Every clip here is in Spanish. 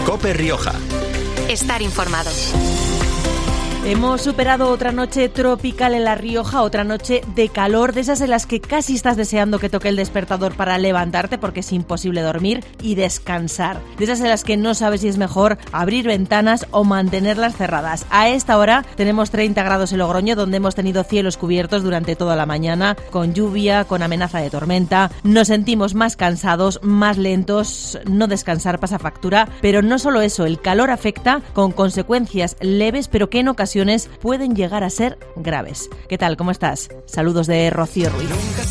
COPE Rioja. Estar informado. Hemos superado otra noche tropical en La Rioja, otra noche de calor, de esas en las que casi estás deseando que toque el despertador para levantarte porque es imposible dormir y descansar. De esas en las que no sabes si es mejor abrir ventanas o mantenerlas cerradas. A esta hora tenemos 30 grados en Logroño, donde hemos tenido cielos cubiertos durante toda la mañana, con lluvia, con amenaza de tormenta. Nos sentimos más cansados, más lentos, no descansar pasa factura, pero no solo eso, el calor afecta con consecuencias leves, pero que en ocasiones pueden llegar a ser graves. ¿Qué tal? ¿Cómo estás? Saludos de Rocío Ruiz.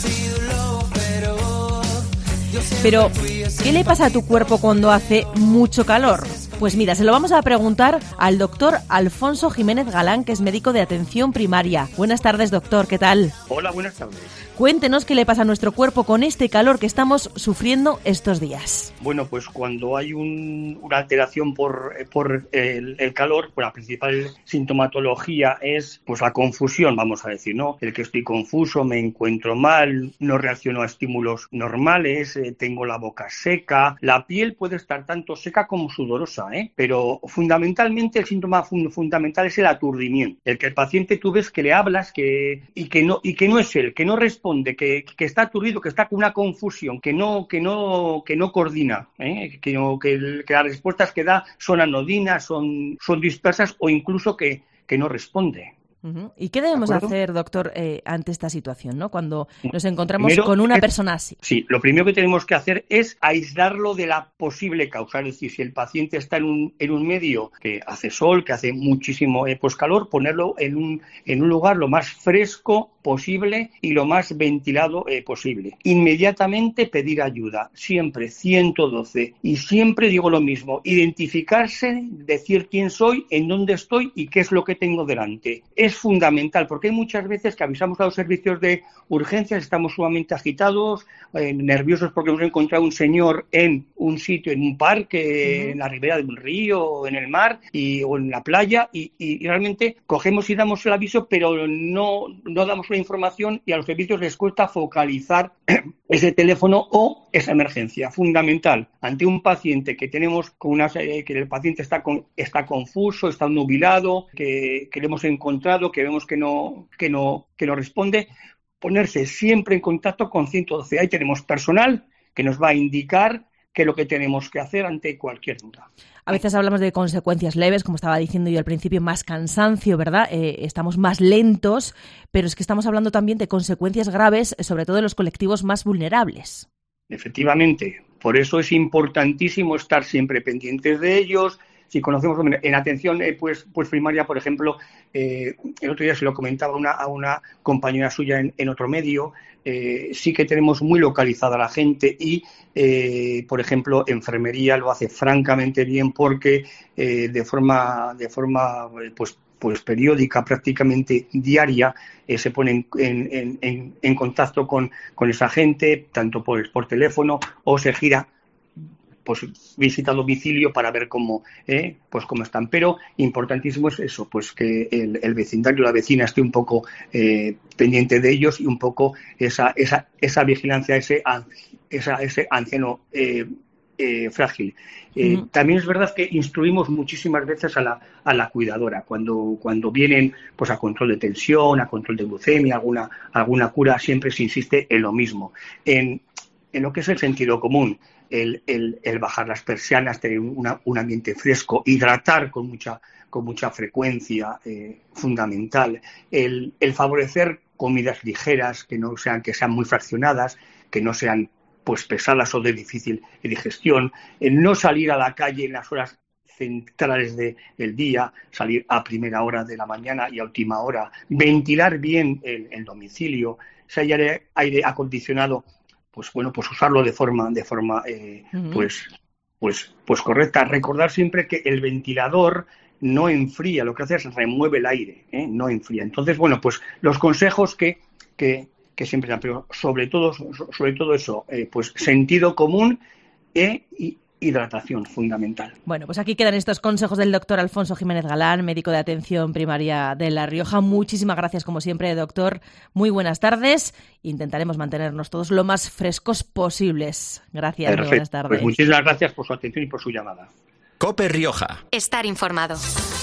Pero, ¿qué le pasa a tu cuerpo cuando hace mucho calor? Pues mira, se lo vamos a preguntar al doctor Alfonso Jiménez Galán, que es médico de atención primaria. Buenas tardes, doctor, ¿qué tal? Hola, buenas tardes. Cuéntenos qué le pasa a nuestro cuerpo con este calor que estamos sufriendo estos días. Bueno, pues cuando hay una alteración por el calor, pues la principal sintomatología es pues la confusión, vamos a decir, ¿no? El que estoy confuso, me encuentro mal, no reacciono a estímulos normales, tengo la boca seca, la piel puede estar tanto seca como sudorosa, pero fundamentalmente el síntoma fundamental es el aturdimiento, el que el paciente tú ves que le hablas y que no es él, que no responde, que está aturdido, que está con una confusión, que no coordina, que las respuestas que da son anodinas, son dispersas o incluso que no responde. Uh-huh. ¿Y qué debemos hacer, doctor, ante esta situación, ¿no? Cuando nos encontramos con una persona así? Sí, lo primero que tenemos que hacer es aislarlo de la posible causa. Es decir, si el paciente está en un medio que hace sol, que hace muchísimo calor, ponerlo en un lugar lo más fresco posible y lo más ventilado posible. Inmediatamente pedir ayuda, siempre 112. Y siempre digo lo mismo, identificarse, decir quién soy, en dónde estoy y qué es lo que tengo delante. Es fundamental, porque hay muchas veces que avisamos a los servicios de urgencias, estamos sumamente agitados, nerviosos porque hemos encontrado un señor en un sitio, en un parque, en la ribera de un río, o en el mar, o en la playa, y realmente cogemos y damos el aviso, pero no damos la información y a los servicios les cuesta focalizar ese teléfono o esa emergencia. Fundamental, ante un paciente que tenemos que el paciente está confuso, está nubilado, que le hemos encontrado, que vemos que no responde, ponerse siempre en contacto con 112. Ahí tenemos personal que nos va a indicar qué es lo que tenemos que hacer ante cualquier duda. A veces hablamos de consecuencias leves, como estaba diciendo yo al principio, más cansancio, ¿verdad? Estamos más lentos, pero es que estamos hablando también de consecuencias graves, sobre todo en los colectivos más vulnerables. Efectivamente, por eso es importantísimo estar siempre pendientes de ellos. Si conocemos en atención pues primaria, por ejemplo, el otro día se lo comentaba a una compañera suya en otro medio, sí que tenemos muy localizada a la gente y, por ejemplo, enfermería lo hace francamente bien porque de forma pues periódica, prácticamente diaria, se pone en contacto con esa gente, tanto por teléfono o se gira pues visita a domicilio para ver cómo están. Pero importantísimo es eso, pues que el vecindario, la vecina esté un poco pendiente de ellos y un poco esa vigilancia, ese anciano frágil. También es verdad que instruimos muchísimas veces a la cuidadora cuando vienen pues a control de tensión, a control de glucemia, alguna cura, siempre se insiste en lo mismo, en lo que es el sentido común. El bajar las persianas, tener un ambiente fresco, hidratar con mucha frecuencia, fundamental. El favorecer comidas ligeras, que sean muy fraccionadas, que no sean pues pesadas o de difícil digestión. El no salir a la calle en las horas centrales del día, salir a primera hora de la mañana y a última hora. Ventilar bien el domicilio. Si hay aire acondicionado, pues usarlo de forma pues correcta. Recordar siempre que el ventilador no enfría, lo que hace es remueve el aire, no enfría. Entonces, pues los consejos que siempre dan, pero sobre todo eso, pues sentido común y hidratación fundamental. Bueno, pues aquí quedan estos consejos del doctor Alfonso Jiménez Galán, médico de atención primaria de La Rioja. Muchísimas gracias, como siempre, doctor. Muy buenas tardes. Intentaremos mantenernos todos lo más frescos posibles. Gracias, muy buenas tardes. Pues muchísimas gracias por su atención y por su llamada. COPE Rioja. Estar informado.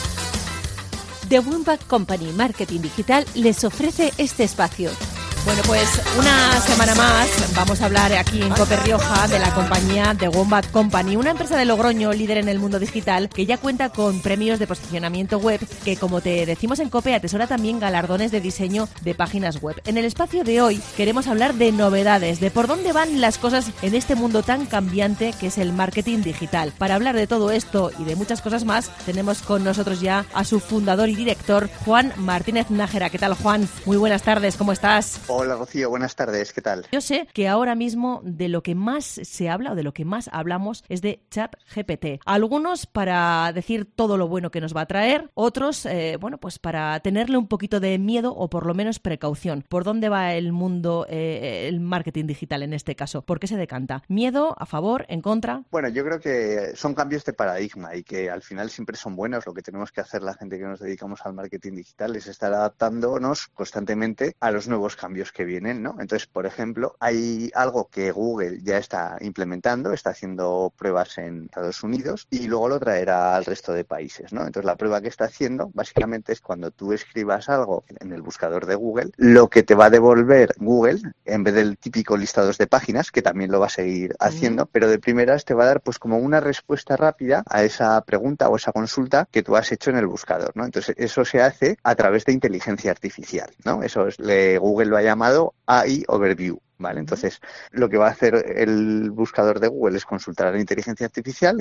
The Wombat Company Marketing Digital les ofrece este espacio. Bueno, pues una semana más vamos a hablar aquí en COPE Rioja de la compañía The Wombat Company, una empresa de Logroño líder en el mundo digital que ya cuenta con premios de posicionamiento web que, como te decimos en COPE, atesora también galardones de diseño de páginas web. En el espacio de hoy queremos hablar de novedades, de por dónde van las cosas en este mundo tan cambiante que es el marketing digital. Para hablar de todo esto y de muchas cosas más, tenemos con nosotros ya a su fundador y director, Juan Martínez Nájera. ¿Qué tal, Juan? Muy buenas tardes, ¿cómo estás? Hola, Rocío, buenas tardes, ¿qué tal? Yo sé que ahora mismo de lo que más se habla o de lo que más hablamos es de ChatGPT. Algunos para decir todo lo bueno que nos va a traer, otros, pues para tenerle un poquito de miedo o por lo menos precaución. ¿Por dónde va el mundo, el marketing digital en este caso? ¿Por qué se decanta? ¿Miedo? ¿A favor? ¿En contra? Bueno, yo creo que son cambios de paradigma y que al final siempre son buenos. Lo que tenemos que hacer la gente que nos dedicamos al marketing digital es estar adaptándonos constantemente a los nuevos cambios que vienen, ¿no? Entonces, por ejemplo, hay algo que Google ya está implementando, está haciendo pruebas en Estados Unidos y luego lo traerá al resto de países, ¿no? Entonces, la prueba que está haciendo básicamente es cuando tú escribas algo en el buscador de Google, lo que te va a devolver Google, en vez del típico listados de páginas, que también lo va a seguir haciendo, pero de primeras te va a dar pues como una respuesta rápida a esa pregunta o esa consulta que tú has hecho en el buscador, ¿no? Entonces, eso se hace a través de inteligencia artificial, ¿no? Eso es, Google lo ha llamado AI Overview. Vale, entonces lo que va a hacer el buscador de Google es consultar a la inteligencia artificial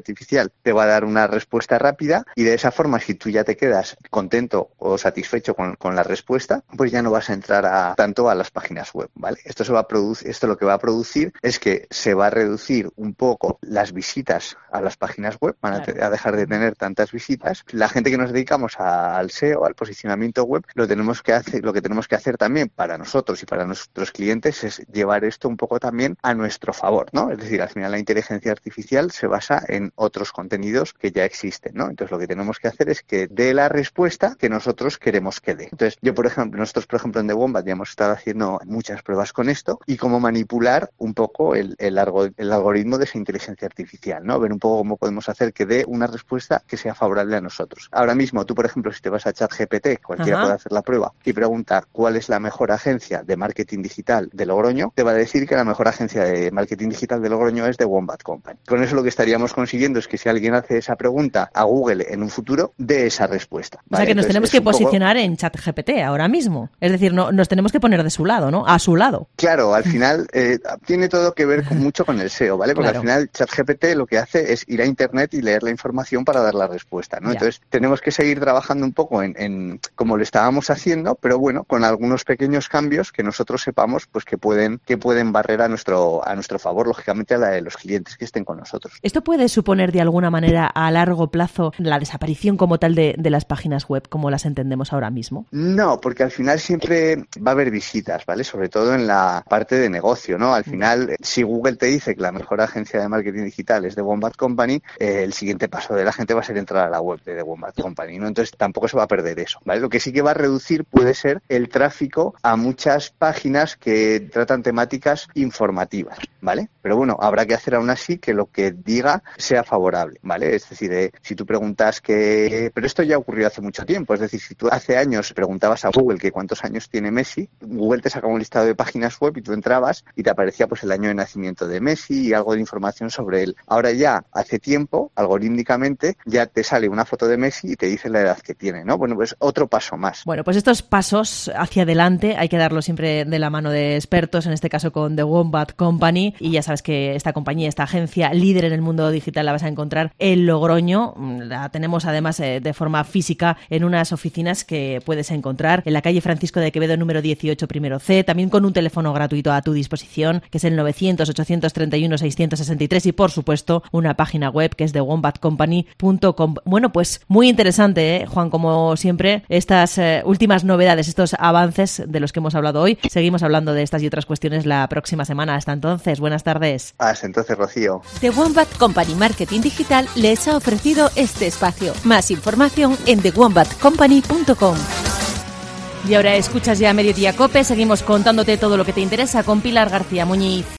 te va a dar una respuesta rápida y de esa forma, si tú ya te quedas contento o satisfecho con la respuesta, pues ya no vas a entrar tanto a las páginas web, ¿vale? Esto lo que va a producir es que se va a reducir un poco las visitas a las páginas web, van a dejar de tener tantas visitas. La gente que nos dedicamos al SEO, al posicionamiento web, lo que tenemos que hacer también para nosotros y para nuestros clientes es llevar esto un poco también a nuestro favor, ¿no? Es decir, al final la inteligencia artificial se basa en otros contenidos que ya existen, ¿no? Entonces lo que tenemos que hacer es que dé la respuesta que nosotros queremos que dé. Entonces nosotros por ejemplo en The Wombat ya hemos estado haciendo muchas pruebas con esto y cómo manipular un poco el algoritmo de esa inteligencia artificial, ¿no? Ver un poco cómo podemos hacer que dé una respuesta que sea favorable a nosotros. Ahora mismo tú, por ejemplo, si te vas a ChatGPT, cualquiera puede hacer la prueba y pregunta cuál es la mejor agencia de marketing digital de Logroño, te va a decir que la mejor agencia de marketing digital de Logroño es The Wombat Company. Con eso lo que estaríamos consiguiendo es que si alguien hace esa pregunta a Google en un futuro, dé esa respuesta, ¿vale? O sea que nos tenemos que posicionar en ChatGPT ahora mismo. Es decir, no, nos tenemos que poner de su lado, ¿no? A su lado. Claro, al final tiene todo que ver mucho con el SEO, ¿vale? Porque al final ChatGPT lo que hace es ir a Internet y leer la información para dar la respuesta, ¿no? Ya. Entonces tenemos que seguir trabajando un poco en como lo estábamos haciendo, pero bueno, con algunos pequeños cambios que nosotros sepamos pues que pueden barrer a nuestro favor, lógicamente, a la de los clientes que estén con nosotros. ¿Esto puede suponer de alguna manera a largo plazo la desaparición como tal de las páginas web como las entendemos ahora mismo? No, porque al final siempre va a haber visitas, ¿vale? Sobre todo en la parte de negocio, ¿no? Al final, si Google te dice que la mejor agencia de marketing digital es The Wombat Company, el siguiente paso de la gente va a ser entrar a la web de The Wombat Company, ¿no? Entonces tampoco se va a perder eso, ¿vale? Lo que sí que va a reducir puede ser el tráfico a muchas páginas que tratan temáticas informativas, ¿vale? Pero bueno, habrá que hacer aún así que lo que diga sea favorable, ¿vale? Es decir, si tú preguntas pero esto ya ocurrió hace mucho tiempo, es decir, si tú hace años preguntabas a Google que cuántos años tiene Messi, Google te sacaba un listado de páginas web y tú entrabas y te aparecía pues el año de nacimiento de Messi y algo de información sobre él. Ahora ya, hace tiempo, algorítmicamente, ya te sale una foto de Messi y te dice la edad que tiene, ¿no? Bueno, pues otro paso más. Bueno, pues estos pasos hacia adelante hay que darlo siempre de la mano de expertos, en este caso con The Wombat Company, y ya sabes que esta compañía, esta agencia líder en el mundo digital la vas a encontrar en Logroño. La tenemos además de forma física en unas oficinas que puedes encontrar en la calle Francisco de Quevedo número 18 primero C, también con un teléfono gratuito a tu disposición que es el 900-831-663 y por supuesto una página web que es thewombatcompany.com. Bueno, pues muy interesante, Juan, como siempre, estas últimas novedades, estos avances de los que hemos hablado hoy. Seguimos hablando de estas y otras cuestiones la próxima semana. Hasta entonces, buenas tardes. Hasta entonces, Rocío. The Wombat Company Marketing Digital les ha ofrecido este espacio. Más información en thewombatcompany.com. Y ahora escuchas ya Mediodía COPE. Seguimos contándote todo lo que te interesa con Pilar García Muñiz.